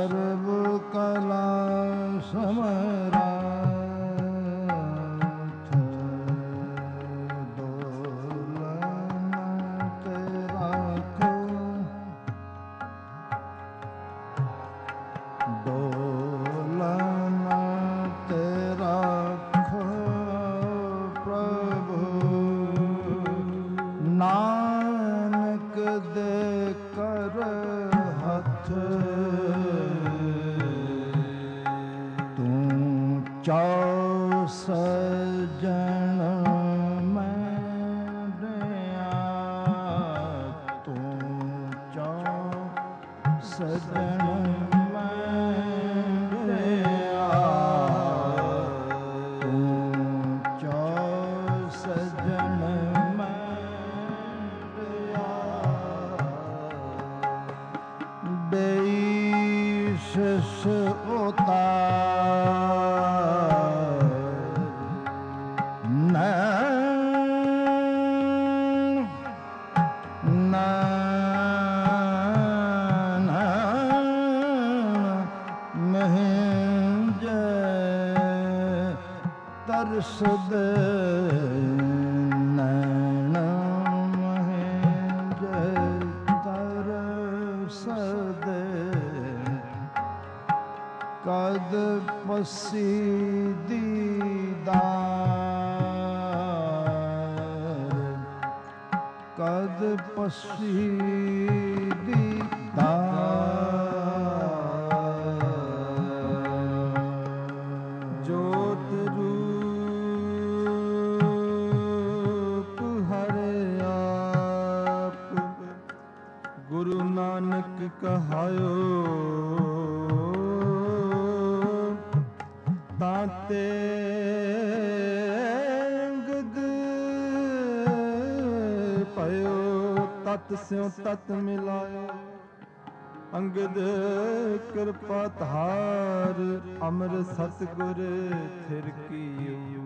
सर्व कला समरा सजन मैं दया तू चौ सजन मैं दया तू चौ सजन मैं दया बेईस उतार तरसद नैन महेंज तरसद कद पसी दीदार कद पसी दीदार जोत रूप हरे आप गुरु नानक कहायो ताते गद पयो तत स्यों तत मिलायो अंगद कृपा धार अमर सतगुर थिर कीयो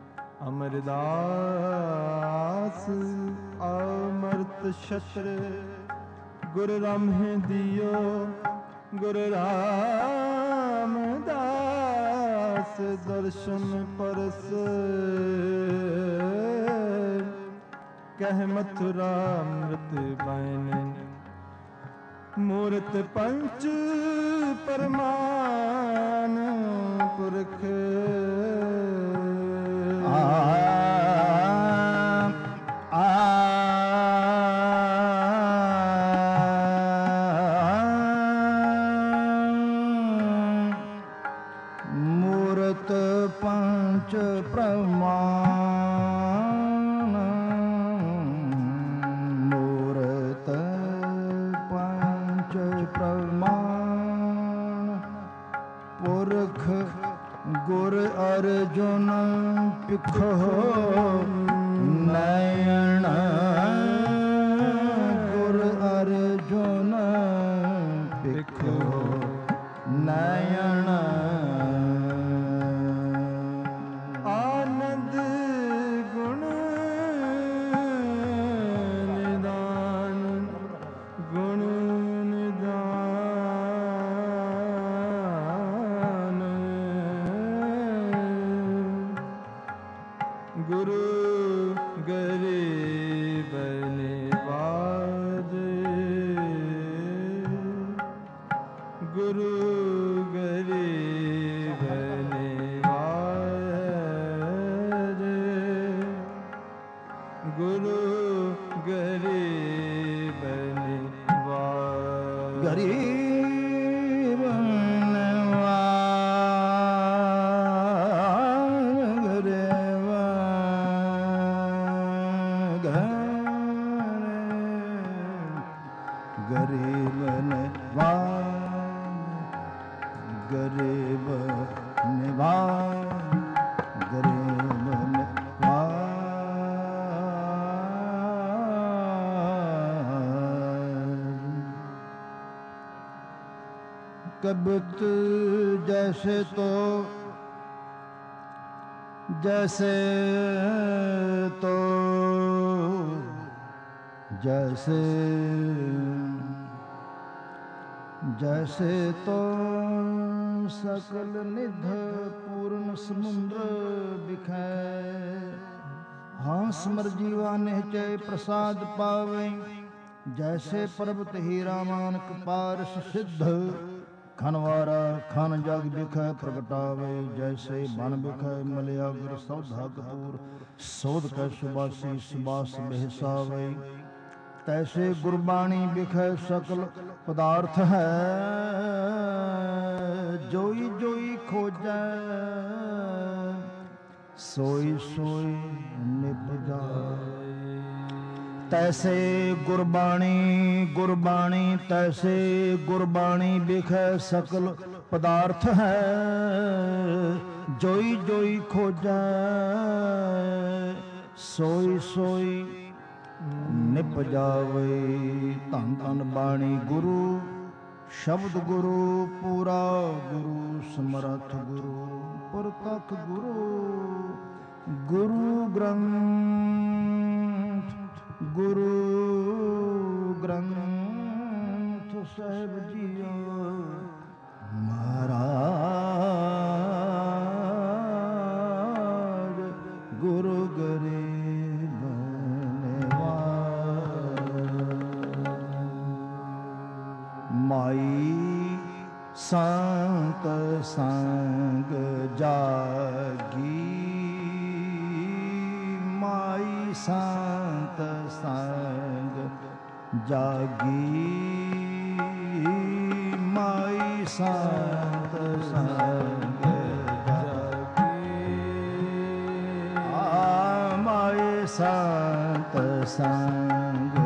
अमरदास अमृत छत्र गुर रामहे दियो गुर रामदास दर्शन परस कह मथुरा मृत बैन मूरत पंच परमान पुरख मूरत पंच प्रमाण मूरत पंच प्रमाण पुरख गुर अर्जुन पिखो नयन गुर अर्जुन पिखो नयन आनंद गुण निदान गुण निदान गुरु गरीब निवाज गुरु गरीब निवाज गुरु गरीब निवाज गरीब गरीब निवाज गरीब निवाज गरीब निवाज कबूत जैसे तो जैसे तो जैसे जैसे तो सकल निध पूर्ण समुद्र बिखै, हाँस मर जीवा निश्चय प्रसाद पावे। जैसे पर्वत हीरा मानक पारस सिद्ध, खनवारा खन जग बिखै प्रगटावे। जैसे बन बिखै मलयाग्र सौधा कपूर, सोध कै सुबासी सुबास बेहसावे। तैसे गुरबाणी बिखै सकल पदार्थ है, जोई जोई खोजै सोई सोई निपजाए। तैसे गुरबाणी गुरबाणी तैसे गुरबाणी बिखै सकल पदार्थ है, जोई जोई खोजै सोई सोई निपजावे। धन धन बाणी गुरु शब्द गुरु पूरा गुरु समर्थ गुरु परतख गुरु। गुरु ग्रंथ गुरु ग्रंथ साहिब जियो महाराज गुरु गरीब माई संत संग जागी। माई संत संग जागी। माई संत संग जागी। माई संत संग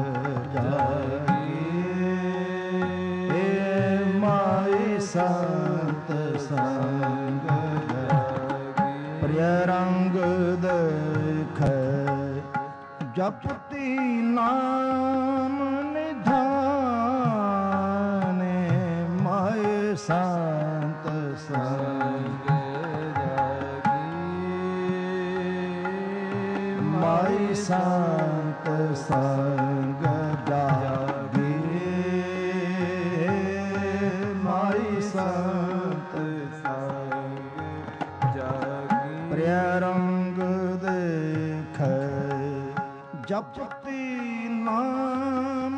जागी। माई संत संग जागी। प्रिय रंग देखै जपति नाम निधाने। माई संत संग जागी। माई संत संग जागी। माई संत संग जागी। प्रिय रंग देखै जपति नाम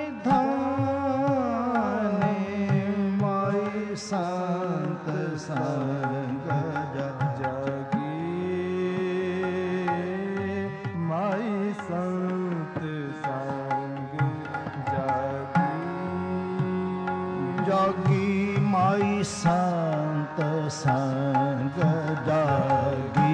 निधाने। माई संत संग जागी। माई संत संग जागी। जागी माई संत संग जागी।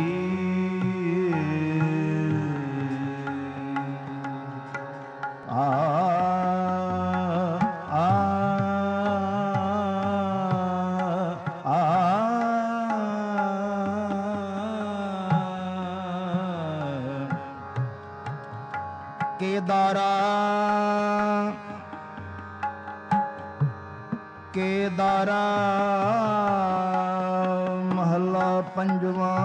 केदारा केदारा महला पंजवा।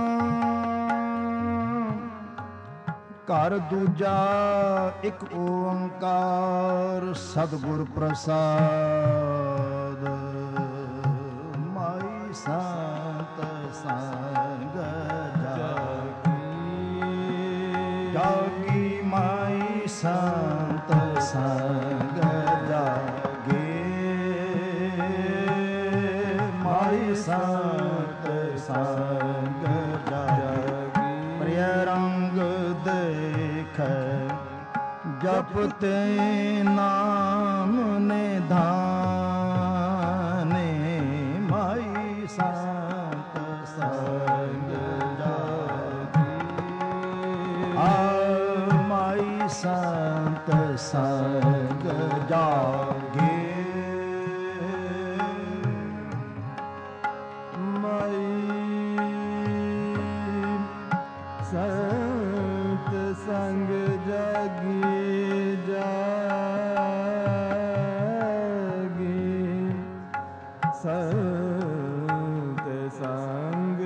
घर दूजा एक ओंकार सतगुर प्रसाद। माई संत संग जागी। जागी माई संत संग जागे। माई संत संग जागी। प्रिय रंग देखै जपते नाम निधाने। माई संत संग जागी। माई संत संग जागे। माई संत संग जागी। जागी संत संग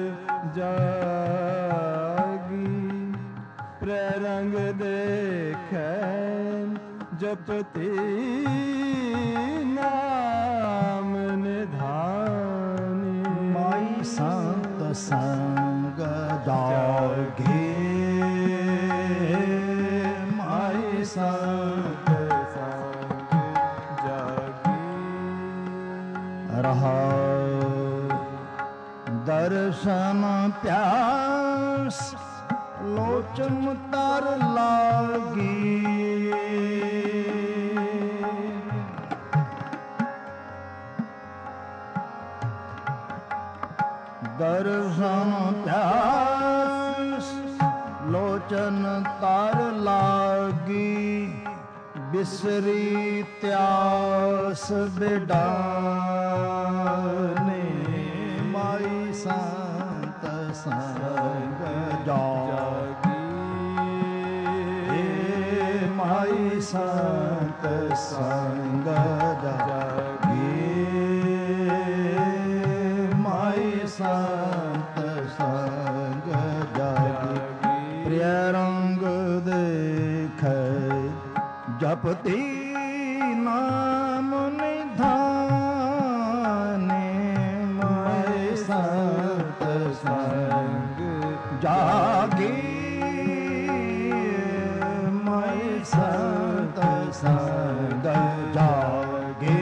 जागी। प्ररंग देखै जपति नाम ਸੰਗ ਜਾਗੇ ਮਾਈ ਸੰਤ ਸੰਗ ਜਾਗੇ ਰਹਾ ਦਰਸ਼ਨ ਪਿਆਸ ਲੋਚਨ ਤਰ ਲਾਗੀ ਦਰਸ਼ਨ ਪਿਆਸ ਲੋਚਨ ਤਰ ਲਾਗੀ ਬਿਸਰੀ ਤਿਆਸ ਬਿਡਾਨੇ ਮਾਈ ਸੰਤ ਸੰਗ ਜਾਗੀ ਮਾਈ ਸੰਤ ਸੰਗ ਜਾਗੀ ਮਾਈ ਸੰਤ ਸੰਗ ਜਾਗੀ ਪ੍ਰਿਯ ਰੰਗ ਦੇਖੈ ਜਪਤੀ ਨਾਮ ਨਿਧਾਨੇ ਮਾਈ ਸੰਤ ਸੰਗ ਜਾਗੀ ਮਾਈ ਸੰਤ ਸੰਗ ਜਾਗੀ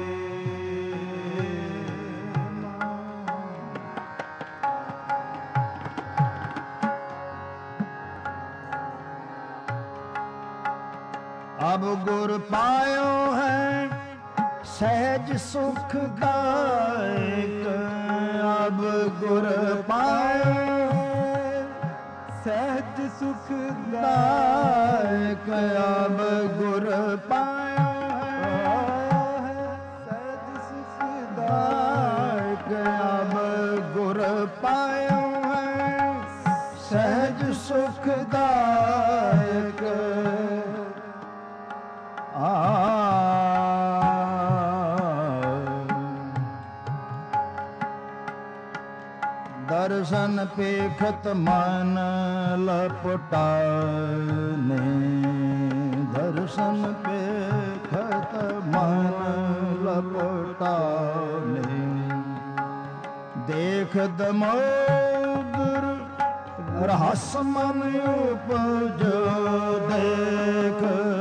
अब गुर पायो है सहज सुखदायक अब गुर पायो सहज सुखदायक अब गुर पायो है सहज सुखदायक अब गुर पायो है सहज सुखदायक दर्शन पेखत मन लपटाने दर्शन पेखत मन लपटाने देख दमोदर रहस मन उपजो देख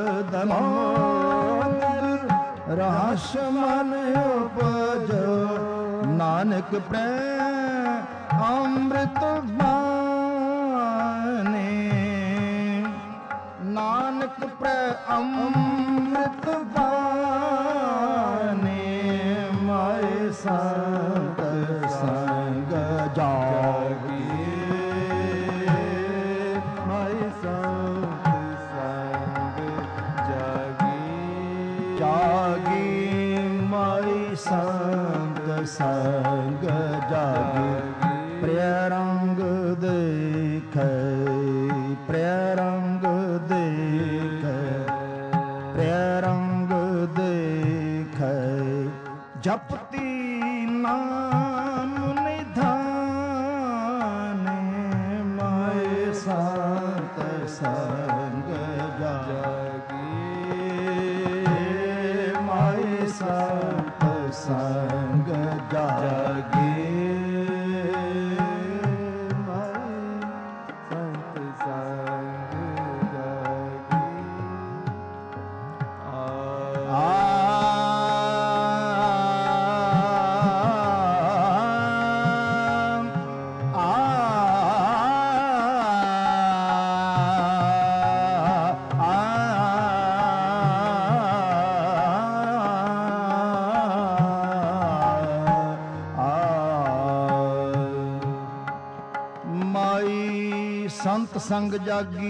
दमोदर रहस मन उपजो नानक प्रेम अमृत बाने नानक प्रेम अमृत बाने माय संत संग जागी माय संत संग जागी जागी माय संत संग जागी प्रिय रंग देखै प्रिय रंग देखै प्रिय रंग देखै जपती नाम निधाने माय संत संग जागी माय संत संग जागी संत संग जागी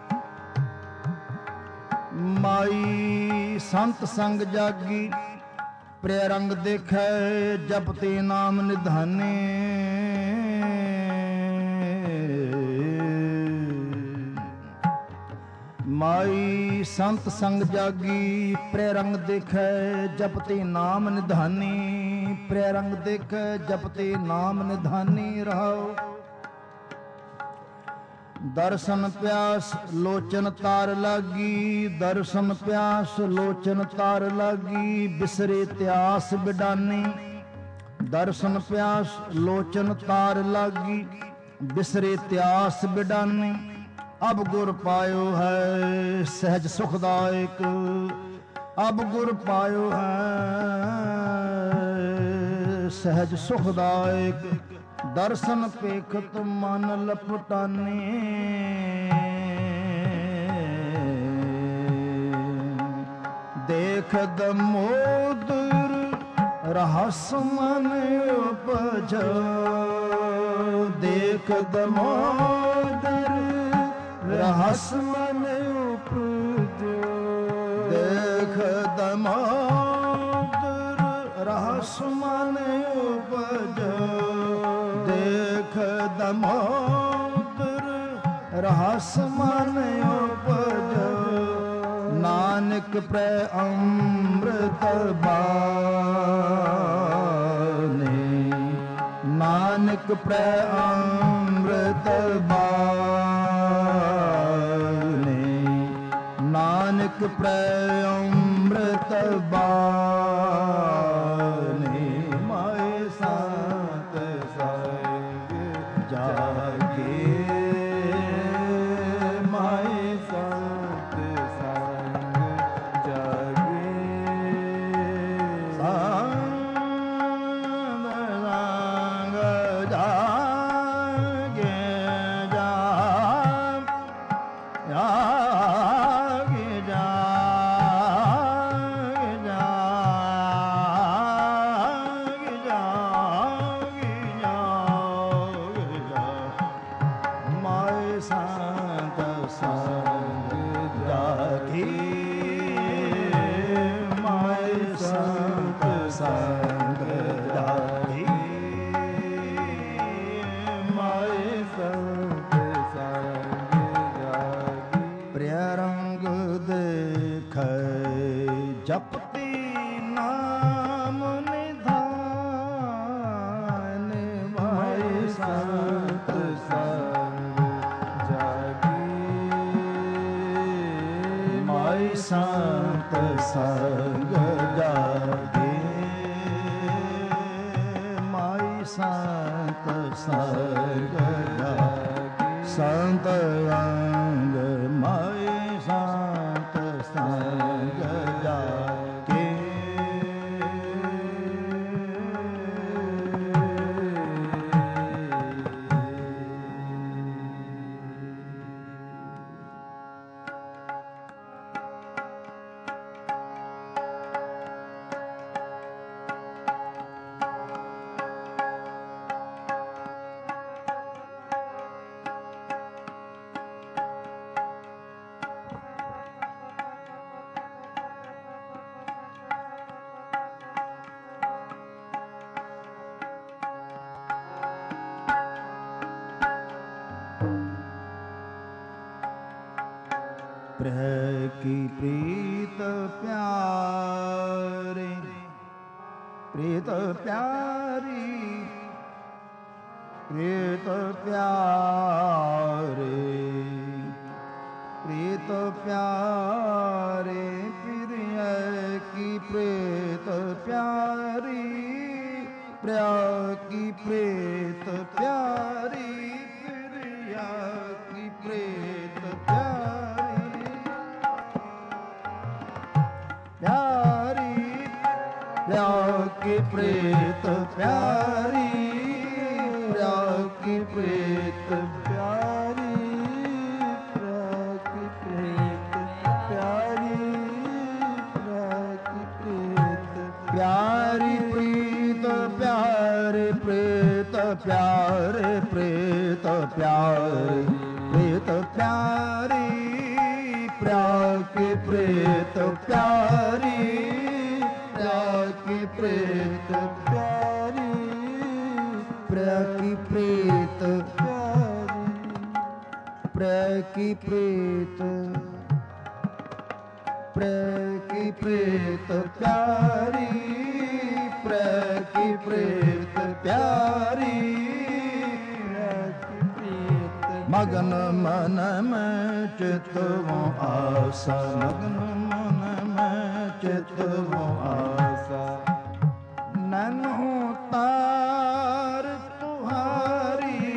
माई संत संग जागी प्रिय रंग देखै जपते नाम निधाने माई संत संग जागी प्रिय रंग देखै जपते नाम निधानी प्रिय रंग देखै जपते नाम निधानी रहो दर्शन प्यास लोचन तार लागी दर्शन प्यास लोचन तार लागी बिसरे त्यास बिडानी ਦਰਸ਼ਨ ਪਿਆਸ ਲੋਚਨ ਤਾਰ ਲਾਗੀ, ਬਿਸਰੇ ਤਿਆਸ ਬਿਡਾਨੀ। ਅਬ ਗੁਰ ਪਾਇਓ ਹੈ ਸਹਿਜ ਸੁਖਦਾਇਕ, ਅਬ ਗੁਰ ਪਾਇਓ ਹੈ ਸਹਿਜ ਸੁਖਦਾਇਕ। ਦਰਸ਼ਨ ਪੇਖਤ ਮਨ ਲਪਟਾਨੇ, ਦੇਖਦ ਮੋਦਰ ਰਹਸ ਮਨ ਉਪਜੋ, ਦੇਖਦ ਮੋਦਰ ਰਹਸ ਮਨ ਉਪਜੋ, ਦੇਖਦ ਮੋਦਰ ਰਹਸ ਮਨ ਉਪਜੋ, ਦੇਖਦ ਮੋਦਰ ਰਹਸ ਮਨ ਉਪਜੋ। ਨਾਨਕ ਪ੍ਰੈ ਅੰਮ੍ਰਿਤ ਬਾਣੀ, ਨਾਨਕ ਪ੍ਰੈ ਅੰਮ੍ਰਿਤ ਬਾਣੀ, ਨਾਨਕ ਪ੍ਰੈ ਅੰਮ੍ਰਿਤ ਬਾਣੀ। ਮਾਏ ਸੰਤ ਸੰਗ ਜਾਗੇ, ਮਾਏ ਸੰਤ ਜਪਤੀ ਨਾਮ ਨਿਧਾਨ, ਮਾਏ ਸੰਤ ਸੰਗ ਜਾਗੀ, ਮਾਏ ਸੰਤ ਸੰਗ ਜਾਗੀ, ਮਾਏ ਸੰਤ ਸੰਗ ਜਾਗੀ। ਸੰਤ ਅੰਗ ਮਾਏ ਸੰਤ ਸੰਗ ਜਾਗੇ, ਪ੍ਰਹ ਕੀ ਪ੍ਰੀਤ ਪਿਆਰੇ, ਪ੍ਰੀਤ ਪਿਆਰੀ, ਪ੍ਰੀਤ ਪਿਆਰੇ, ਪ੍ਰੀਤ ਪਿਆਰੇ, ਪ੍ਰਿਯ ਕੀ ਪ੍ਰੀਤ ਪਿਆਰੀ, ਪ੍ਰਿਯ ਕੀ ਪ੍ਰੀਤ ਪਿਆਰੀ, ਪ੍ਰਿਯ ਕੀ ਪ੍ਰੀਤ ਪਿਆਰੀ, प्यारी प्यार की प्रीत प्यारी, प्यार की प्रीत प्यारी, प्यार की प्रीत प्यारी, प्यार की प्रीत प्यारी, प्रीत प्यारे, प्रीत प्यारे, प्रीत प्यारे, प्रीत प्यारी, प्यार की प्रीत प्यारी, प्यार की प्रीत प्यारी, प्यार की प्रीत प्यारी, प्यार की प्रीत, प्यार की प्रीत प्यारी, प्यार की प्रीत प्यारी, मगन मन में चित वो आसा, मगन मन में चित वो आसा, ਨੈਨੋ ਤਾਰ ਤੁਹਾਰੀ,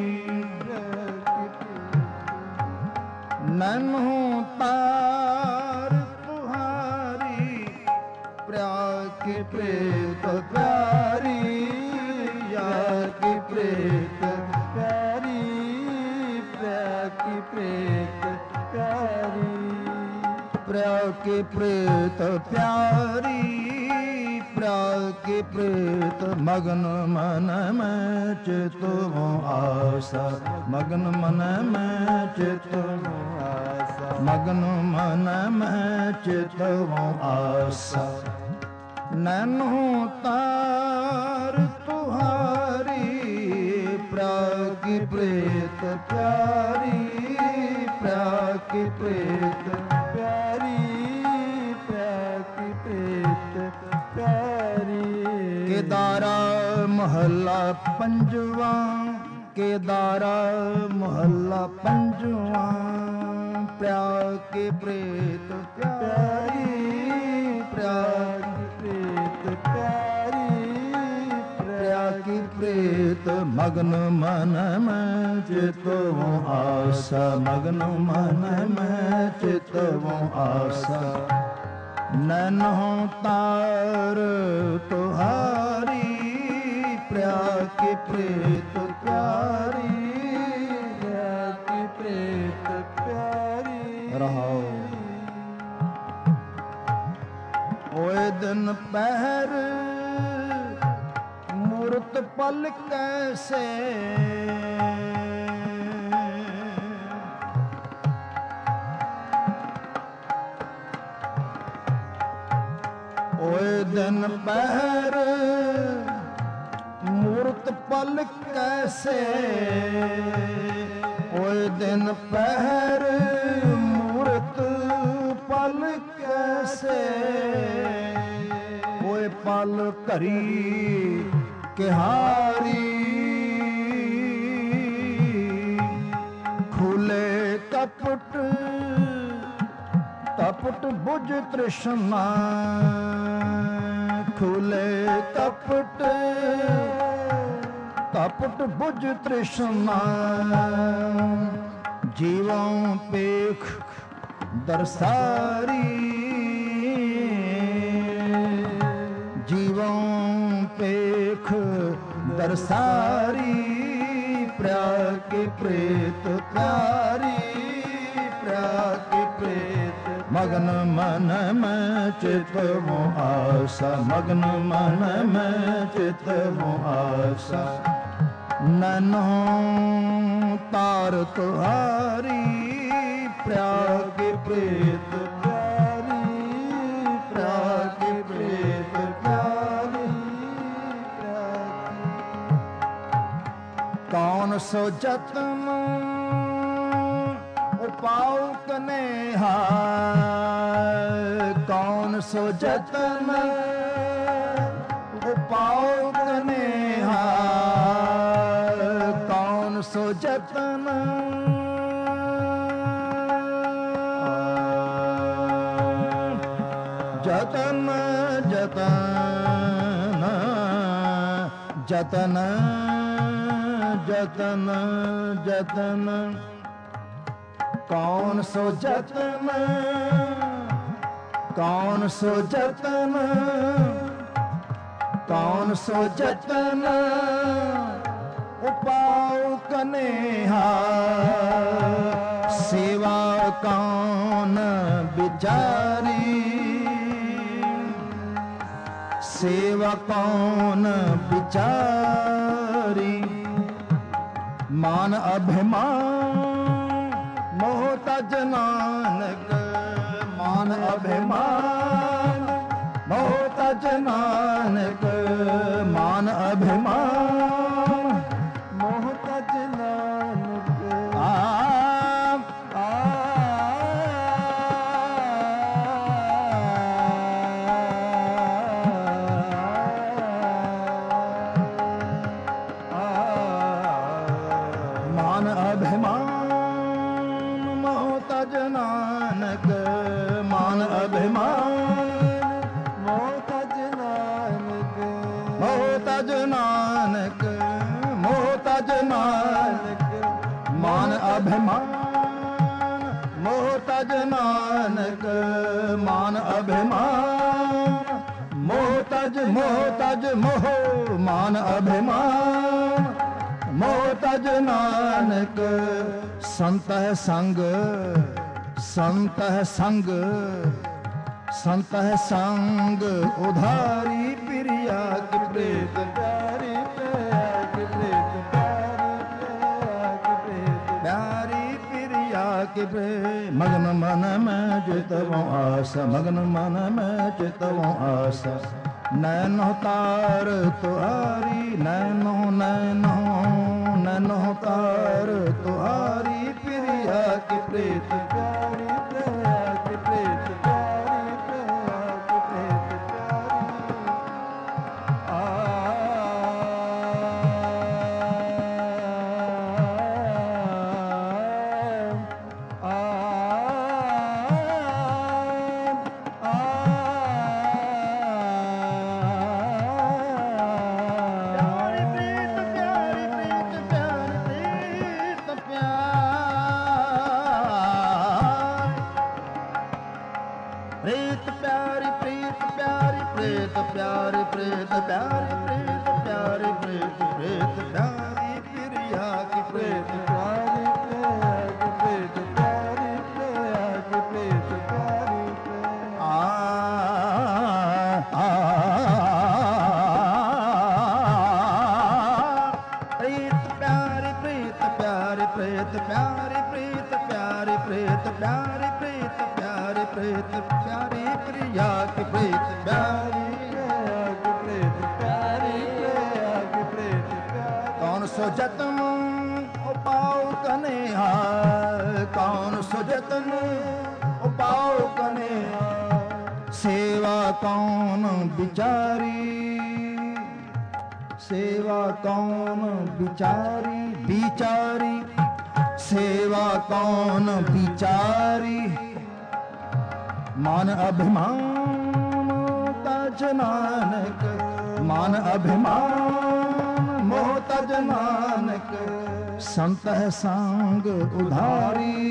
ਨੈਨੋ ਤਾਰ ਤੁਹਾਰੀ, ਪ੍ਰਿਆ ਕੀ ਪ੍ਰੀਤ ਪਿਆਰੀ, ਯਾਰ ਕੀ ਪ੍ਰੀਤ ਪਿਆਰੀ, ਪ੍ਰਿਆ ਕੀ ਪ੍ਰੀਤ ਪਿਆਰੀ, ਪ੍ਰਿਆ ਕੀ ਪ੍ਰੀਤ ਪਿਆਰੀ, ਪ੍ਰਿਆ ਕੀ ਪ੍ਰੀਤ। ਮਗਨ ਮਨ ਮੈਂ ਚਿਤਵ ਆਸਾ, ਮਗਨ ਮਨ ਮੈਂ ਚਿਤਵ ਆਸਾ, ਮਗਨ ਮਨ ਮੈਂ ਚਿਤਵ ਆਸਾ। ਨੈਨੋ ਤਾਰ ਤੁਹਾਰੀ, ਪ੍ਰਿਆ ਕੀ ਪ੍ਰੀਤ ਪਿਆਰੀ, ਪ੍ਰਿਆ ਕੀ ਪ੍ਰੀਤ ਪਿਆਰੀ, ਪ੍ਰਿਆ ਕੀ ਪ੍ਰੀਤ ਪਿਆਰੀ। ਕੇਦਾਰਾ ਮਹੱਲਾ ਪੰਜਵਾ, ਕੇਦਾਰਾ ਮਹੱਲਾ ਪੰਜਵਾ, ਪ੍ਰਿਆ ਕੀ ਪ੍ਰੀਤ ਪਿਆਰੀ, ਪ੍ਰਿਆ ਕੀ ਪ੍ਰੀਤ ਪਿਆਰੀ, ਪ੍ਰਿਆ ਕੀ ਪ੍ਰੀਤ। ਮਗਨ ਮਨ ਮੈਂ ਚਿਤਵ ਆਸਾ, ਮਗਨ ਮਨ ਮੈਂ ਚਿਤਵ ਆਸਾ। ਨੈਨੋ ਤਾਰ ਤੁਹਾਰੀ, ਪ੍ਰਿਆ ਕੀ ਪ੍ਰੀਤ ਪਿਆਰੀ, ਪ੍ਰਿਆ ਕੀ ਪ੍ਰੀਤ ਪਿਆਰੀ। ਰਹਾਓ। ਹੋਏ ਦਿਨ ਪਹਿਰ ਮੂਰਤ ਪਲ ਕੈਸੇ, ਹੋਏ ਦਿਨ ਪਹਿਰ ਮੂਰਤ ਪਲ ਕੈਸੇ, ਹੋਏ ਦਿਨ ਪਹਿਰ ਮੂਰਤ ਪਲ ਕੈਸੇ, ਹੋਏ ਪਲ ਘਰੀ ਕਿਹਾਰੀ, ਖੁਲੇ ਕਪਟ ਕਪਟ ਬੁਝ ਤ੍ਰਿਸ਼ਨਾ, ਖੁਲੇ ਕਪਟ ਕਪਟ ਬੁਝ ਤ੍ਰਿਸ਼ਨਾ। ਜੀਵੋਂ ਪੇਖ ਦਰਸਾਰੀ, ਜੀਵੋਂ ਪੇਖ ਦਰਸਾਰੀ, ਪ੍ਰਿਆ ਕੀ ਪ੍ਰੀਤ ਪਿਆਰੀ, ਪ੍ਰਿਆ ਕੀ ਪ੍ਰੀਤ। ਮਗਨ ਮਨ ਮੈਂ ਚਿਤਵ ਆਸਾ, ਮਗਨ ਮਨ ਮੈਂ ਚਿਤਵ ਆਸਾ। ਨੈਨੋ ਤਾਰ ਤੁਹਾਰੀ, ਪ੍ਰਿਆ ਕੀ ਪ੍ਰੀਤ ਪਿਆਰੀ, ਪ੍ਰਿਆ ਕੀ ਪ੍ਰੀਤ ਪਿਆਰੀ, ਪ੍ਰਿਆ ਕੀ। ਕੌਣ ਸੋ ਜਤਨ ਉਪਾਉ ਕਨੇਹਾ, ਕੌਣ ਸੋ ਜਤਨ ਉਪਾਉ ਕਨੇਹਾ, ਕੌਣ ਸੋ ਜਤਨ ਜਤਨ ਜਤਨ ਜਤਨ ਜਤਨ ਜਤਨ। ਕੌਣ ਸੋ ਜਤਨ, ਕੌਣ ਸੋ ਜਤਨ, ਕੌਣ ਸੋ ਜਤਨ ਉਪਾਉ ਕਨੇਹਾ, ਸੇਵਾ ਕੌਣ ਵਿਚਾਰੀ, ਸੇਵਾ ਕੌਣ ਵਿਚਾਰੀ। ਮਾਨ ਅਭਿਮਾਨ ਮੋਹ ਤਜ ਨਾਨਕ, ਮਾਨ ਅਭਿਮਾਨ ਮੋਹ ਤਜ ਨਾਨਕ, ਮਾਨ ਅਭਿਮਾਨ ਮੋਹ ਤਜ ਨਾਨਕ। ਮਾਨ ਅਭਿਮਾਨ ਮੋਹ ਤਜ ਨਾਨਕ, ਮਾਨ ਅਭਿਮਾਨ ਮੋਹ ਤਜ ਨਾਨਕ, ਨਾਨਕ ਮੋਹ ਤਜ ਨਾਨਕ ਮਾਨ ਅਭਿਮਾਨ ਮੋਹ ਤਜ ਨਾਨਕ ਮਾਨ ਅਭਿਮਾਨ ਮੋਹ ਤਜ ਮੋਹ ਮਾਨ ਅਭਿਮਾਨ ਮੋਹ ਤਜ ਨਾਨਕ ਸੰਤ ਹੈ ਸੰਗ ਸੰਤ ਹੈ ਸੰਗ ਸੰਤ ਹੈ ਸੰਗ ਉਧਾਰੀ ਪ੍ਰਿਆ ਕਿ ਪ੍ਰੇਤ ਪਿਆਰੀ ਪਿਆ ਕਿ ਪ੍ਰੇਤ ਪਿਆਰੀ ਪ੍ਰਿਆ ਕਿ ਪ੍ਰੇ ਮਗਨ ਮਨ ਮੈਂ ਚਿਤਵ ਆਸ ਮਗਨ ਮਨ ਮੈਂ ਚਿਤਵ ਆਸ ਨੈਨੋ ਤਾਰ ਤੁਹਾਰੀ ਨੈਨੋ ਨੈਨੋ ਨੈਨੋ ਤਾਰ ਤੁਹਾਰੀ ਪ੍ਰਿਆ ਕਿ ਪ੍ਰੇਤ ਪਿਆਰੀ ਪਿਆ ਕਿ ਪ੍ਰੇਤ ਜਤਨ ਉਪਾਉ ਕਨੇਹਾ ਕੌਣ ਸੋ ਜਤਨ ਉਪਾਉ ਕਨੇਹਾ ਸੇਵਾ ਕੌਣ ਵਿਚਾਰੀ ਸੇਵਾ ਕੌਣ ਵਿਚਾਰੀ ਵਿਚਾਰੀ ਸੇਵਾ ਕੌਣ ਵਿਚਾਰੀ ਮਨ ਅਭਿਮਾਨ ਤਜ ਨਾਨਕ ਮਨ ਅਭਿਮਾਨ ਮੋਹ ਤਜ ਨਾਨਕ ਸੰਤ ਹੈ ਸੰਗ ਉਧਾਰੀ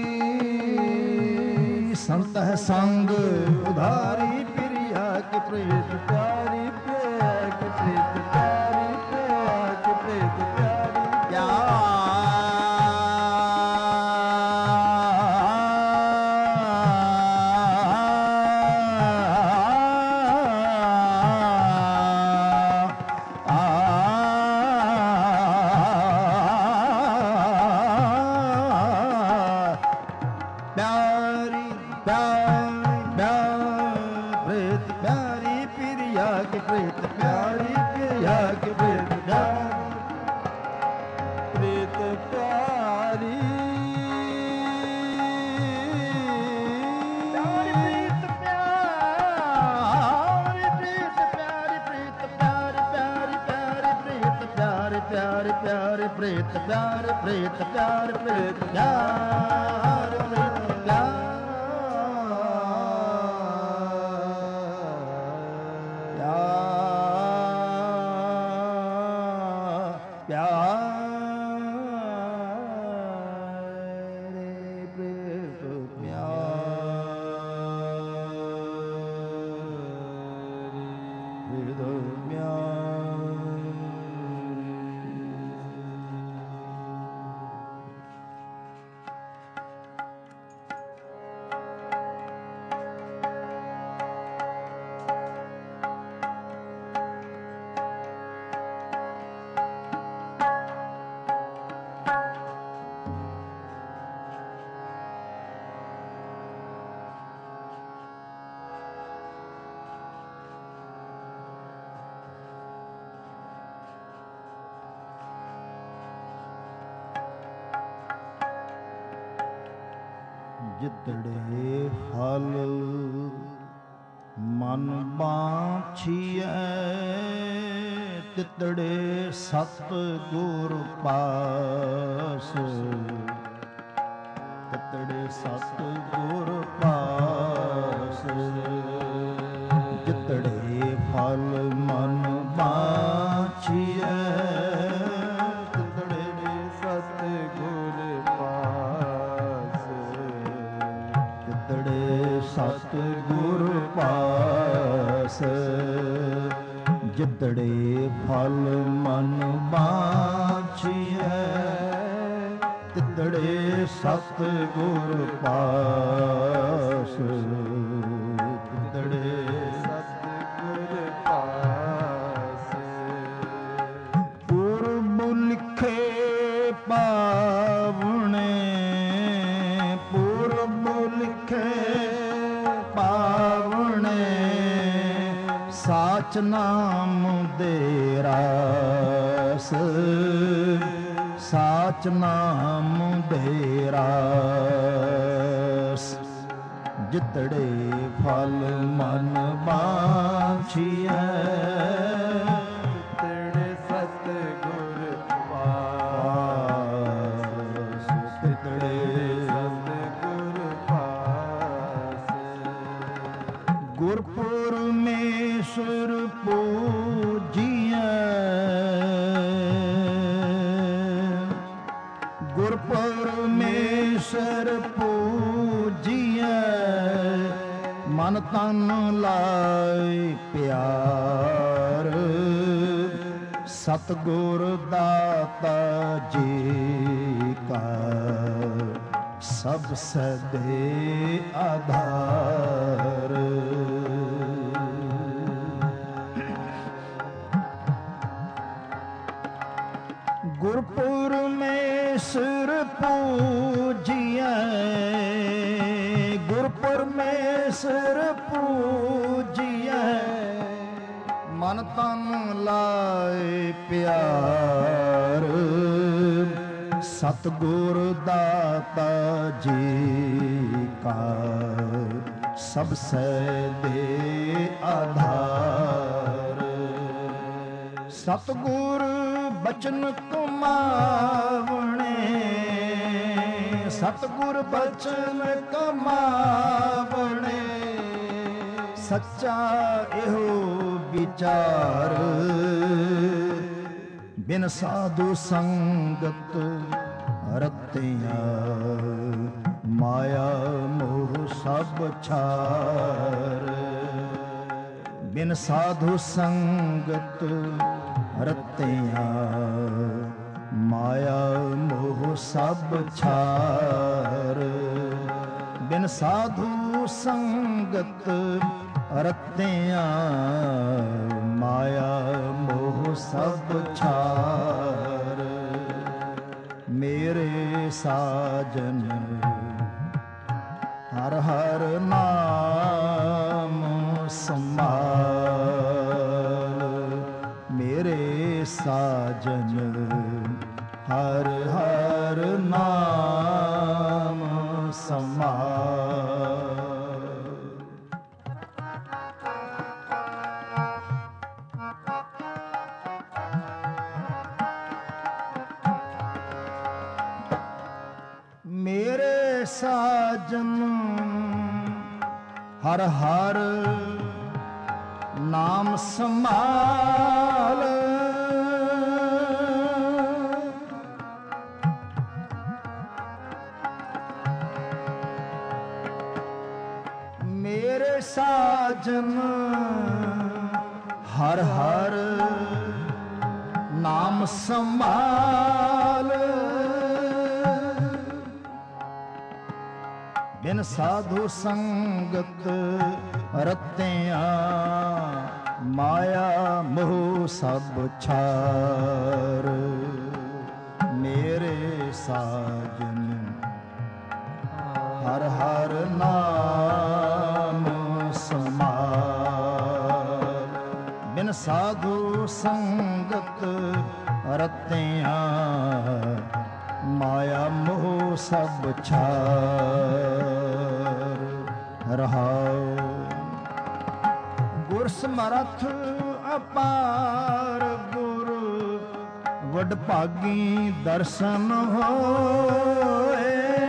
ਸੰਤ ਹੈ ਸੰਗ ਉਧਾਰੀ ਪ੍ਰਿਆ ਕਿ ਪ੍ਰੇਤ ਪਿਆਰੀ ਪਿਆ ਕਿ ਪ੍ਰੇਤ ਪਿਆਰੀ ਪਿਆ ਕਿ ਪ੍ਰੇਤ ਪਿਆਰੀ ਪਿਆ ਪ੍ਰੀਤ ਪਿਆਰ ਪ੍ਰੀਤ ਪਿਆਰ ਪ੍ਰੀਤ ਪਿਆਰ ਪ੍ਰੀਤ ਪਿਆਰ ਜਿਤੜੇ ਫਲ ਮਨ ਬਾਛੀਐ ਤਿਤੜੇ ਸਤ ਗੁਰ ਪਾਸ ਤਿਤੜੇ ਸਤ ਗੁਰ ਪਾਸ ਜਿਤੜੇ ਫਲ ਮਨ ਬਾਛੀਐ ਸਤਿਗੁਰ ਪਾਸ, ਜਿਤੜੇ ਫਲ ਮਨ ਬਾਛੀਐ, ਤਿਤੜੇ ਸਤਿਗੁਰ ਪਾਸ, ਤਿਤੜੇ ਸਤਿਗੁਰ ਪਾਸ। ਪੁਰਬ ਲਿਖੇ ਪਾਵਣੇ, ਪੁਰਬ ਲਿਖੇ ਪਾਵਣੇ, ਸਾਚ ਨਾਮ ਦੇ ਰਾਸ, ਸਾਚ ਨਾਮ ਦੇ ਰਾਸ। ਜਿਤੜੇ ਫਲ ਮਨ ਬਾਛੀਐ, ਤਿਤੜੇ ਸਤਿਗੁਰ ਪਾਸ, ਤਿਤੜੇ ਸਤਿਗੁਰ ਪਾਸ। ਗੁਰ ਪਰਮੇਸ਼ਰ ਪੂਜੀਐ, ਗੁਰ ਪਰਮੇਸ਼ਰ ਪੂਜੀਐ, ਮਨ ਤਨ ਲਾਇ ਪਿਆਰ। ਸਤਿਗੁਰ ਦਾਤਾ ਜੀ ਕਾ, ਸਭ ਸਦੇ ਆਧਾਰ। ਗੁਰ ਪਰਮੇਸ਼ਰ ਪੂਜੀਐ, ਗੁਰ ਪਰਮੇਸ਼ਰ ਪੂਜੀਐ, ਮਨ ਤਨ ਲਾਇ ਪਿਆਰ। ਸਤਿਗੁਰ ਦਾਤਾ ਜੀ ਕਾ, ਸਭ ਸਦੇ ਆਧਾਰ। ਸਤਿਗੁਰ ਬਚਨ ਕਮਾਵਣੇ, ਸਤਿਗੁਰ ਬਚਨ ਕਮਾਵਣੇ, ਸੱਚਾ ਇਹੋ ਵਿਚਾਰ। ਬਿਨ ਸਾਧੂ ਸੰਗਤ ਰਤਿਆ, ਮਾਇਆ ਮੋਹ ਸਭ ਛਾਰ। ਬਿਨ ਸਾਧੂ ਸੰਗਤ ਰਤਿਆ, ਮਾਇਆ ਮੋਹ ਸਭ ਛਾਰ। ਬਿਨ ਸਾਧੂ ਸੰਗਤ ਰਤਿਆ, ਮਾਇਆ ਮੋਹ ਸਭ ਛਾਰ। ਮੇਰੇ ਸਾਜਨ ਹਰ ਹਰ ਨਾਮ ਸੰਭਾਲ, ਮੇਰੇ ਸਾਜਨ ਹਰ ਹਰ ਨਾਮ ਸੰਭਾਲ। ਮੇਰੇ ਸਾਜਨ ਹਰ ਹਰ ਨਾਮ ਸੰਭਾਲ, ਮੇਰੇ ਸਾਜਨ ਹਰ ਹਰ ਨਾਮ ਸੰਭਾਲ। ਬਿਨ ਸਾਧੂ ਸੰਗਤ ਰਤਿਆ, ਮਾਇਆ ਮੋਹ ਸਭ ਛਾਰ। ਮੇਰੇ ਸਾਜਨ ਹਰ ਹਰ ਨਾਮ ਸੰਭਾਲ। ਬਿਨ ਸਾਧੂ ਸੰਗਤ ਰਤਿਆ, ਮਾਇਆ ਮੋਹ ਸਭ ਛਾਰ। ਰਹਾਉ ਗੁਰ ਸਮਰਥ ਅਪਾਰ, ਗੁਰ ਵਡਭਾਗੀ ਦਰਸ਼ਨ ਹੋਏ।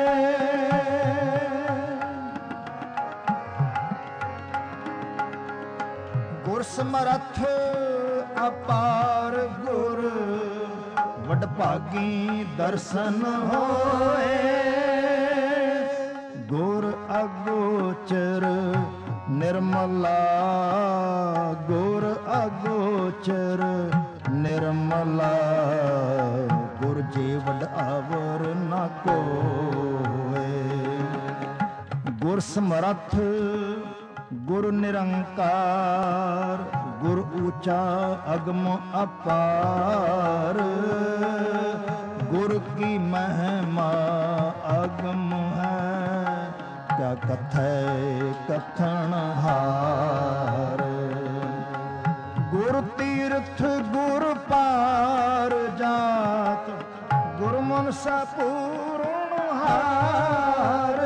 ਗੁਰ ਸਮਰਥ ਅਪਾਰ, ਗੁਰ ਵਡਭਾਗੀ ਦਰਸ਼ਨ ਹੋਏ। ਗੁਰ ਅਗੋਚਰ ਨਿਰਮਲਾ ਗੁਰ ਅਗੋਚਰ ਨਿਰਮਲਾ ਗੁਰ ਜੀਵਡ ਆਵਰ ਨ ਕੋਏ। ਗੁਰ ਸਮਰੱਥ ਗੁਰ ਨਿਰੰਕਾਰ ਗੁਰ ਊਚਾ ਅਗਮ ਅਪਾਰ। ਗੁਰ ਕੀ ਮਹਿਮਾ ਅਗਮ ਹੈ ਕਿਆ ਕਥੈ ਕਥਨ ਹਾਰ। ਗੁਰ ਤੀਰਥ ਗੁਰ ਪਾਰ ਜਾਤ ਗੁਰ ਮਨਸਾ ਪੂਰਨ ਹਾਰ।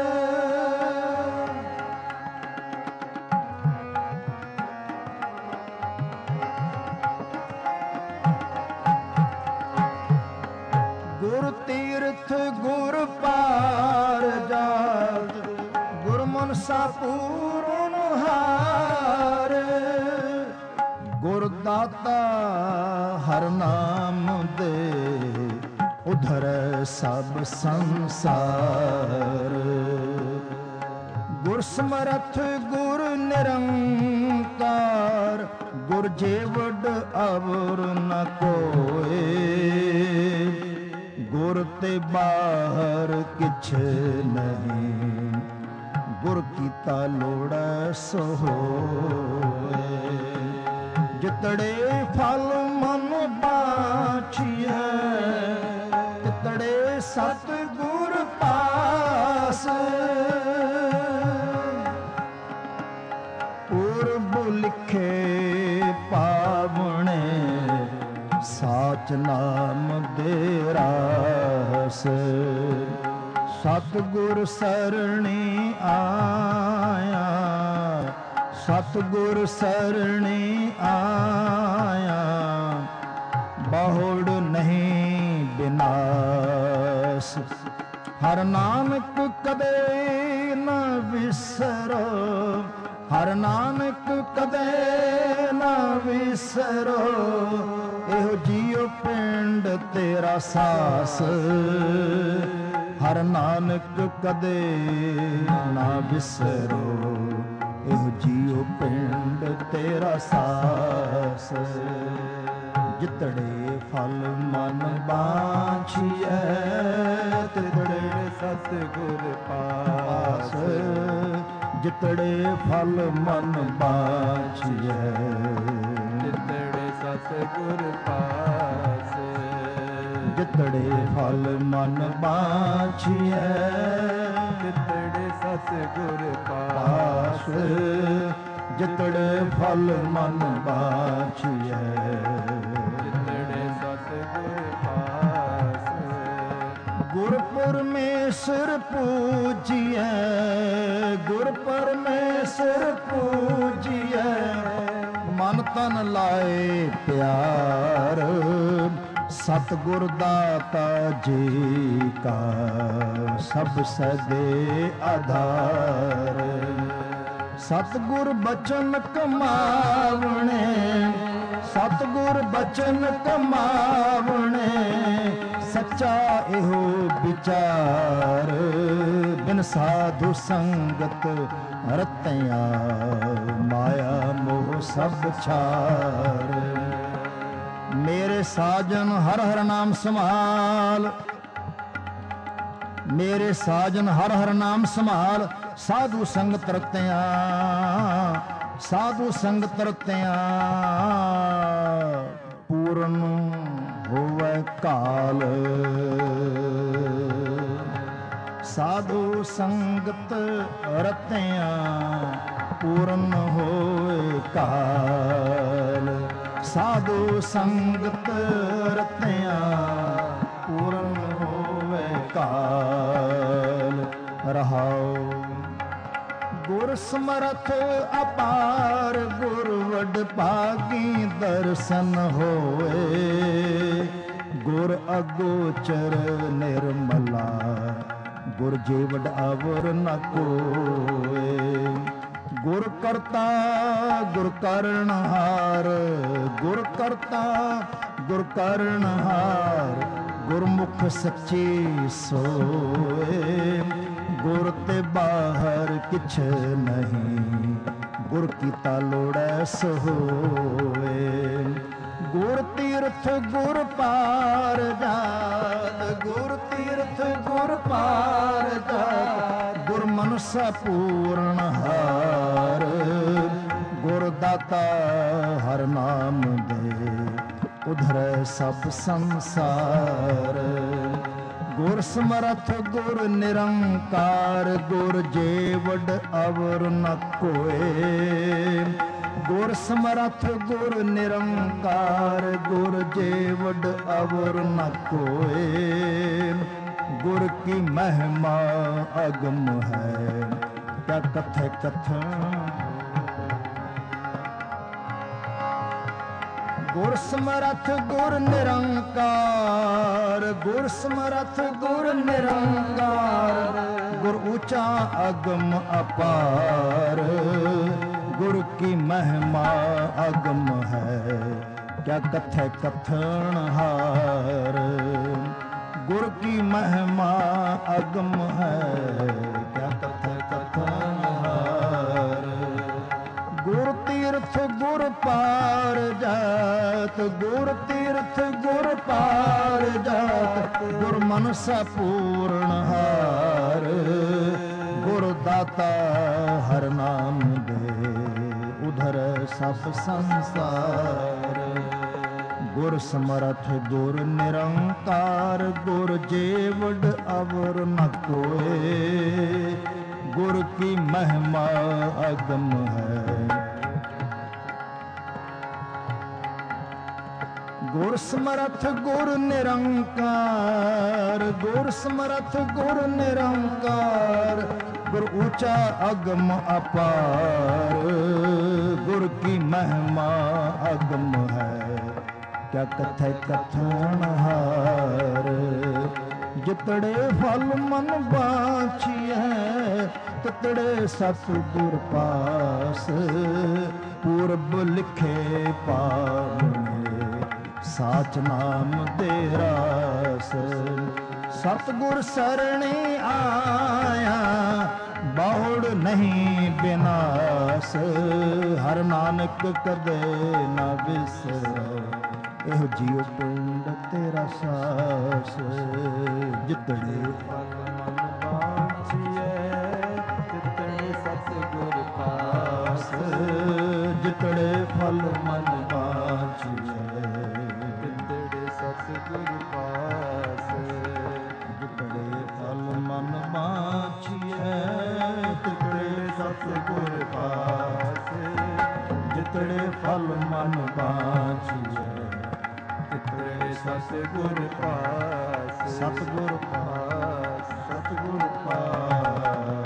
ਗੁਰ ਤੀਰਥ ਗੁਰ ਪਾਰ ਜਾਤ ਗੁਰ ਮਨਸਾ ਪੂਰਨ ਹਾਰ। ਗੁਰ ਦਾਤਾ ਹਰ ਨਾਮ ਦੇ ਉਧਰ ਸਭ ਸੰਸਾਰ। ਗੁਰ ਸਮਰੱਥ ਗੁਰ ਨਿਰੰਕਾਰ ਗੁਰ ਜੀਵਡ ਅਵਰ ਨ ਕੋਏ। ਗੁਰ ਤੇ ਬਾਹਰ ਕਿਛ ਨਹੀਂ ਗੁਰ ਕੀਤਾ ਲੋੜੈ ਸੋ ਹੋਏ। ਜਿਤੜੇ ਫਲ ਮਨ ਬਾਛੀਐ ਤਿਤੜੇ ਸਤ ਗੁਰ ਪਾਸ। ਪੁਰਬ ਲਿਖੇ ਪਾਵਣੇ ਸਾਚ ਨਾਮ ਦੇ ਰਾਸ। ਸਤਿਗੁਰ ਸਰਣੀ ਆਇਆ ਸਤਿਗੁਰ ਸਰਣੀ ਆਇਆ ਬਹੁੜ ਨਹੀਂ ਬਿਨਾਸ਼। ਹਰ ਨਾਨਕ ਕਦੇ ਨ ਵਿਸਰੋ ਹਰ ਨਾਨਕ ਕਦੇ ਨ ਵਿਸਰੋ। ਇਹੋ ਜੀਉ ਪਿੰਡ ਤੇਰਾ ਸਾਸ ਹਰ ਨਾਨਕ ਕਦੇ ਨਾ ਵਿਸਰੋ। ਇਹੋ ਜੀਉ ਪਿੰਡ ਤੇਰਾ ਸਾਸ। ਜਿਤੜੇ ਫਲ ਮਨ ਬਾਛੀਐ ਤਿਤੜੇ ਸਤਿਗੁਰ ਪਾਸ। ਜਿਤੜੇ ਫਲ ਮਨ ਬਾਛੀਐ ਤਿਤੜੇ ਸਤਿਗੁਰ ਪਾਸ। ਜਿਤੜੇ ਫਲ ਮਨ ਬਾਛੀਐ ਤਿਤੜੇ ਸਤਿਗੁਰ ਪਾਸ। ਜਿਤੜੇ ਫਲ ਮਨ ਬਾਛੀਐ ਤਿਤੜੇ ਸਤਿਗੁਰ ਪਾਸ। ਗੁਰ ਪਰਮੇਸ਼ਰ ਪੂਜੀਐ ਗੁਰ ਪਰਮੇਸ਼ਰ ਪੂਜੀਐ। ਮਨ ਤਨ ਲਾਏ ਪਿਆਰ ਸਤਿਗੁਰ ਦਾਤਾ ਜੀ ਕਾ ਸਭ ਸਦੇ ਆਧਾਰ। ਸਤਿਗੁਰ ਬਚਨ ਕਮਾਵਣੇ ਸਤਿਗੁਰ ਬਚਨ ਕਮਾਵਣੇ। ਸੱਚਾ ਇਹੋ ਵਿਚਾਰ ਬਿਨ ਸਾਧੂ ਸੰਗਤ ਰਤਿਆ ਮਾਇਆ ਮੋਹ ਸਭ ਛਾਰ। ਮੇਰੇ ਸਾਜਨ ਹਰ ਹਰ ਨਾਮ ਸੰਭਾਲ ਮੇਰੇ ਸਾਜਨ ਹਰ ਹਰ ਨਾਮ ਸੰਭਾਲ। ਸਾਧੂ ਸੰਗਤ ਰਤਿਆ ਸਾਧੂ ਸੰਗਤ ਰਤਿਆ ਪੂਰਨ ਹੋਵੇ ਕਾਲ। ਸਾਧੂ ਸੰਗਤ ਰਤਿਆ ਪੂਰਨ ਹੋਏ ਕਾਲ। ਸਾਧੂ ਸੰਗਤ ਰਤਿਆ ਪੂਰਨ ਹੋਵੇ ਕਾਲ। ਰਹਾਉ ਗੁਰ ਸਮਰਥ ਅਪਾਰ ਗੁਰ ਵਡ ਭਾਗੀ ਦਰਸ਼ਨ ਹੋਏ। ਗੁਰ ਅਗੋਚਰ ਨਿਰਮਲਾ ਗੁਰ ਜੀਵਡ ਆਵਰ ਨ ਕੋਏ। ਗੁਰ ਕਰਤਾ ਗੁਰ ਕਰਨਹਾਰ ਗੁਰ ਕਰਤਾ ਗੁਰ ਕਰਨਹਾਰ। ਗੁਰਮੁਖ ਸੱਚੇ ਸੋਏ ਗੁਰ ਤੇ ਬਾਹਰ ਕਿਛ ਨਹੀਂ, ਗੁਰ ਕੀਤਾ ਲੋੜੈ ਸੋ ਹੋਏ। ਗੁਰ ਤੀਰਥ ਗੁਰ ਪਾਰ ਜਾਤ, ਗੁਰ ਤੀਰਥ ਗੁਰ ਪਾਰ ਜਾਤ, ਗੁਰ ਮਨਸਾ ਪੂਰਨ ਹਾਰ। ਗੁਰ ਦਾਤਾ ਹਰ ਨਾਮ ਦੇ, ਉਧਰੈ ਸਭ ਸੰਸਾਰ। ਗੁਰ ਸਮਰਥ ਗੁਰ ਨਿਰੰਕਾਰ, ਗੁਰ ਜੀਵੜ ਅਵਰ ਨ ਕੋਏ। ਗੁਰ ਸਮਰਥ ਗੁਰ ਨਿਰੰਕਾਰ, ਗੁਰ ਜੀਵੜ ਅਵਰ ਨ ਕੋਏ। ਗੁਰ ਕੀ ਮਹਿਮਾ ਅਗਮ ਹੈ, ਕਿਆ ਕਥੈ ਕਥਨ। ਗੁਰ ਸਮਰਥ ਗੁਰ ਨਿਰੰਕਾਰ, ਗੁਰ ਸਮਰਥ ਗੁਰ ਨਿਰੰਕਾਰ, ਗੁਰ ਊਚਾ ਅਗਮ ਅਪਾਰ। ਗੁਰ ਕੀ ਮਹਿਮਾ ਅਗਮ ਹੈ, ਕਿਆ ਕਥੈ ਕਥਨ ਹਾਰ। ਗੁਰ ਕੀ ਮਹਿਮਾ ਅਗਮ ਹੈ, ਕਿਆ ਕਥੈ ਕਥਨ ਹਾਰ। ਗੁਰ ਤੀਰਥ ਗੁਰ ਪਾਰ ਜਾਤ, ਗੁਰ ਤੀਰਥ ਗੁਰ ਪਾਰ ਜਾਤ, ਗੁਰ ਮਨਸਾ ਪੂਰਨ ਹਾਰ। ਗੁਰ ਦਾਤਾ ਹਰ ਨਾਮ ਦੇ, ਉਧਰ ਸਭ ਸੰਸਾਰ। ਗੁਰ ਸਮਰਥ ਗੁਰ ਨਿਰੰਕਾਰ, ਗੁਰ ਜੀਵੜ ਅਵਰ ਨ ਕੋਏ। ਗੁਰ ਕੀ ਮਹਿਮਾ ਅਗਮ ਹੈ। ਗੁਰ ਸਮਰਥ ਗੁਰ ਨਿਰੰਕਾਰ, ਗੁਰ ਸਮਰਥ ਗੁਰ ਨਿਰੰਕਾਰ, ਗੁਰ ਊਚਾ ਅਗਮ ਅਪਾਰ। ਗੁਰ ਕੀ ਮਹਿਮਾ ਅਗਮ ਹੈ, ਕਿਆ ਕਥੈ ਕਥਨ ਹਾਰ। ਜਿਤੜੇ ਫਲ ਮਨ ਬਾਛੀਐ, ਤਿਤੜੇ ਸਤਿਗੁਰ ਪਾਸ। ਪੂਰਬ ਲਿਖੇ ਪਾਵਨੇ, ਸਾਚ ਨਾਮ ਦੇ ਰਾਸ। ਸਤਿਗੁਰ ਸਰਣੀ ਆਇਆ, ਬਾਹੁੜ ਨਹੀਂ ਬਿਨਾਸ। ਹਰ ਨਾਨਕ ਕਦੇ ਨਾ ਵਿਸਰੈ, ਇਹੋ ਜੀਉ ਪਿੰਡ ਤੇਰਾ ਸਾਸ। ਜਿਤੜੇ ਫਲ ਮਨ ਬਾਛੀਐ, ਤਿਤੜੇ ਸਤਿਗੁਰ ਪਾਸ। ਜਿਤੜੇ ਫਲ ਮਨ ਬਾਛੀਐ, ਤਿਤੜੇ ਸਤਿਗੁਰ ਪਾਸ। ਜਿਤੜੇ ਫਲ ਮਨ ਬਾਛੀਐ, ਤਿਤੜੇ ਸਤਿਗੁਰ ਪਾਸ। ਜਿਤੜੇ ਫਲ ਮਨ ਬਾਛੀਐ, ਤਿਤੜੇ ਸਤਿਗੁਰ ਪਾਸ। ਸਤਿਗੁਰ ਪਾਸ, ਸਤਿਗੁਰ ਪਾਸ।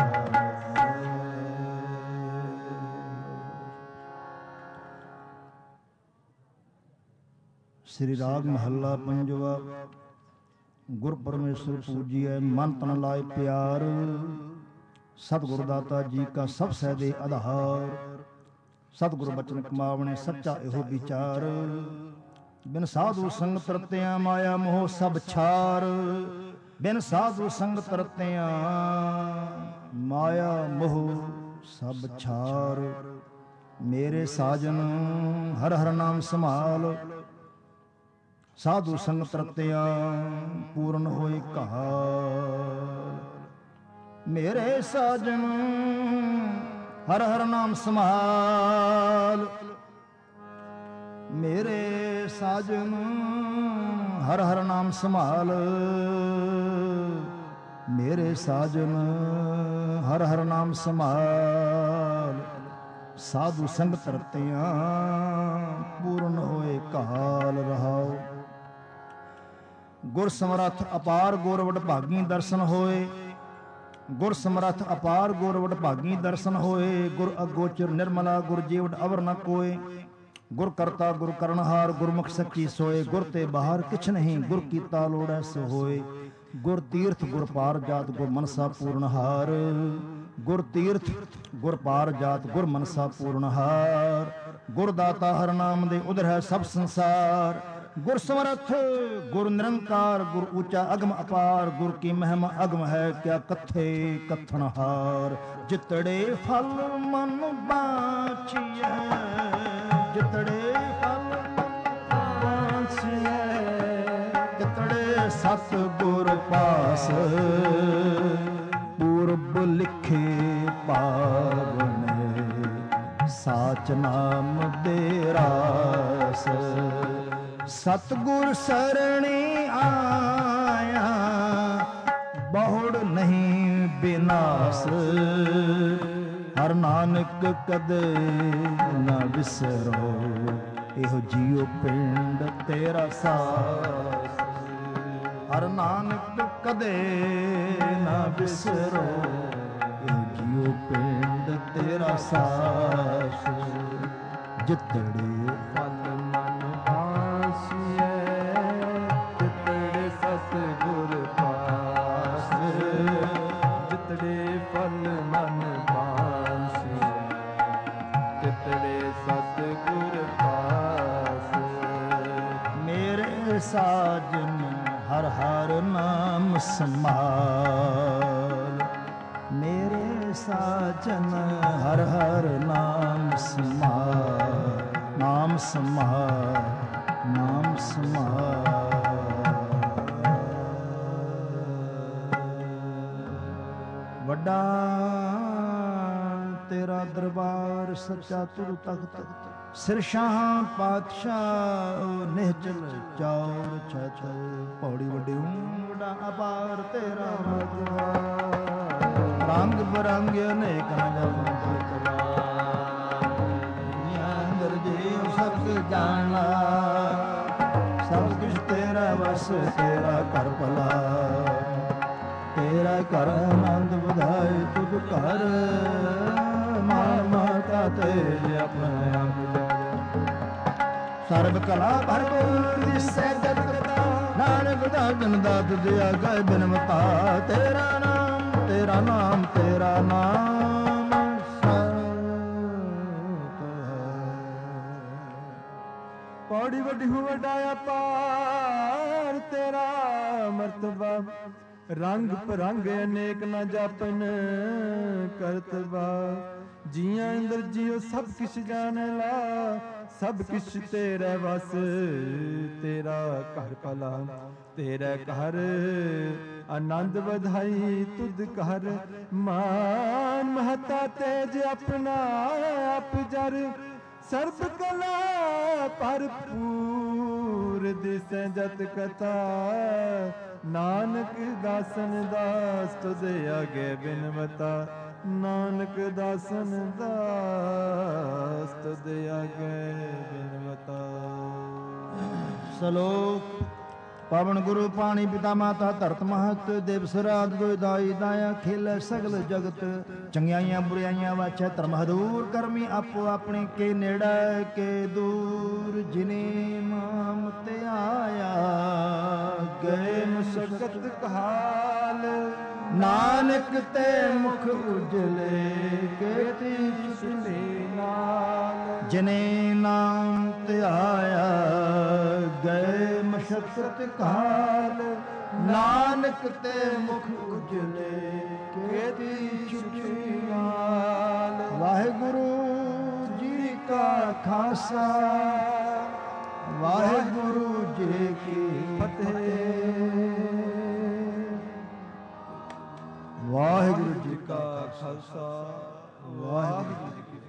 ਸ੍ਰੀ ਰਾਗ ਮਹੱਲਾ ਪੰਜਵਾ। ਗੁਰ ਪਰਮੇਸ਼ਰ ਪੂਜੀਐ, ਮਨ ਤਨ ਲਾਇ ਪਿਆਰ। ਸਤਿਗੁਰ ਦਾਤਾ ਜੀ ਕਾ ਸਭ ਸਹਿਦੇ ਆਧਾਰ। ਸਤਿਗੁਰ ਬਚਨ ਕਮਾਵਣੇ, ਸੱਚਾ ਇਹੋ ਵਿਚਾਰ। ਬਿਨ ਸਾਧੂ ਸੰਗਤ ਰਤਿਆਂ, ਮਾਇਆ ਮੋਹ ਸਭ ਛਾਰ। ਬਿਨ ਸਾਧੂ ਸੰਗਤ ਰਤਿਆਂ, ਮਾਇਆ ਮੋਹ ਸਭ ਛਾਰ। ਮੇਰੇ ਸਾਜਨ ਹਰ ਹਰ ਨਾਮ ਸੰਭਾਲ, ਸਾਧੂ ਸੰਗਤ ਰਤਿਆਂ ਪੂਰਨ ਹੋਏ ਕਾਲ। ਮੇਰੇ ਸਾਜਨ ਹਰ ਹਰ ਨਾਮ ਸੰਭਾਲ, ਮੇਰੇ ਸਾਜਨ ਹਰ ਹਰ ਨਾਮ ਸੰਭਾਲ। ਮੇਰੇ ਸਾਜਨ ਹਰ ਹਰ ਨਾਮ ਸੰਭਾਲ। ਸਾਧੂ ਸੰਗਤ ਰਤਿਆਂ ਪੂਰਨ ਹੋਏ ਕਾਲ ਰਹਾਉ। ਗੁਰ ਸਮਰੱਥ ਅਪਾਰ ਗੁਰ ਵਡਭਾਗੀ ਦਰਸ਼ਨ ਹੋਏ। ਗੁਰ ਸਮਰੱਥ ਅਪਾਰ ਗੁਰ ਵਡਭਾਗੀ ਦਰਸ਼ਨ ਹੋਏ। ਗੁਰ ਅਗੋਚਰ ਨਿਰਮਲਾ, ਗੁਰ ਜੀਵੜ ਅਵਰ ਨ ਕੋਏ। ਗੁਰ ਕਰਤਾ ਗੁਰ ਕਰਨਹਾਰ, ਗੁਰਮੁਖ ਸੱਚੀ ਸੋਏ। ਗੁਰ ਤੇ ਬਾਹਰ ਕਿਛ ਨਹੀਂ, ਗੁਰ ਕੀਤਾ ਲੋੜੈ ਸੋ ਹੋਏ। ਗੁਰ ਤੀਰਥ ਗੁਰ ਪਾਰ ਜਾਤ, ਗੁਰ ਮਨਸਾ ਪੂਰਨ ਹਾਰ। ਗੁਰ ਤੀਰਥ ਗੁਰ ਪਾਰ ਜਾਤ, ਗੁਰ ਮਨਸਾ ਪੂਰਨ ਹਾਰ। ਗੁਰ ਦਾਤਾ ਹਰ ਨਾਮ ਦੇ ਉਧਰ ਹੈ ਸਭ ਸੰਸਾਰ। गुर समर्थ गुर निरंकार गुर ऊंचा अगम अपार गुर की महिमा अगम है क्या कथे कथन हार जितड़े फल मन बाछिए जितड़े फल बाछिए जितड़े सतगुर पास पूर्व लिखे पावने साच नाम दे रास सतगुर सरणी आया बहुड़ नहीं बिनास हर नानक कदे न विसरो एहो जियो पिंड तेरा सास हर नानक कदे न विसरो एहो जियो पिंड तेरा सास जितड़े फल मन आसिए जितड़े सतगुर पास जितड़े फल मन आसिए जितड़े सतगुर पास मेरे साजन हर हर नाम समाल मेरे साजन हर हर नाम समाल नाम समाल नाम समाल वड्डा तेरा दरबार सच्चा तुर तख्त सिर शाह पातशाह निहचल चौर छछल पौड़ी वड्डी वड्डा अपार तेरा रंग बरंग अनेक अंदर जीव सब जाना सब कुछ तेरा बस तेरा कर भला तेरा कर आनंद बधाई तुझ कर मान माता तेरे अपने आप सर्व कला भरपूर जिससे जगता नानक दातन दात दिया गए बिनमता तेरा नाम पौड़ी वड्डी हूँ वड्डाया पार तेरा मर्तबा रंग परंग अनेक न जापन करतबा जिया अंदर जियो सब किश जाने ला सब किश तेरे वस तेरा घर भला तेरे घर आनंद बधाई तुद कर मान महता तेज अपना आप जर सर्व कला भरपूर दिसे जत कथा नानक दासन दास तुझे आगे बिनवता नानक दासन दास तुझे आगे बिनवता सलोक पावन गुरु पानी पिता माता धरत महत देव सराद गोदाई दाया खेल सगल जगत चंगियाइयां बुराइयां वाचा धर्म हदूर करमी आपो अपने के नेड़ा के दूर जिने माम ते आया गए मुशक्कत कहाल नानक ते मुख उजले केती चुले नाल जिने नाम ते आया गए मुशक्कत काल नानक ते मुख उजले केती चुले नाल वाहिगुरु जी का खासा वाहिगुरु जी की फतेह वाहिगुरु जी का खालसा वाहिगुरु जी की